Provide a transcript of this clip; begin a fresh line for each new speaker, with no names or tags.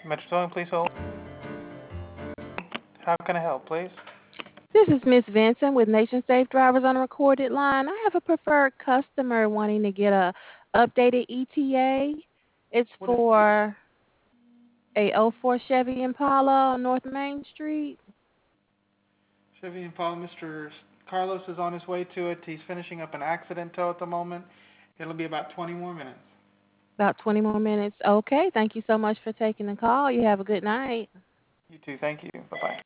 Metro Towing, please hold. How can I help, please?
This is Miss Vincent with Nation Safe Drivers on a recorded line. I have a preferred customer wanting to get a updated ETA. It's
What is the
for a '04 Chevy Impala on North Main Street.
Chevy Impala? Mr. Carlos is on his way to it. He's finishing up an accident tow at the moment. It'll be about 20 more minutes.
About 20 more minutes. Okay, thank you so much for taking the call. You have a good night.
You too. Thank you. Bye-bye.